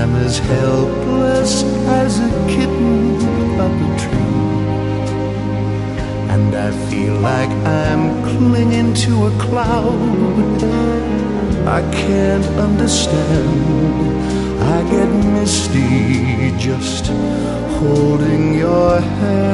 I'm as helpless as a kitten up a tree, and I feel like I'm clinging to a cloud. I can't understand, I get misty just holding your hand.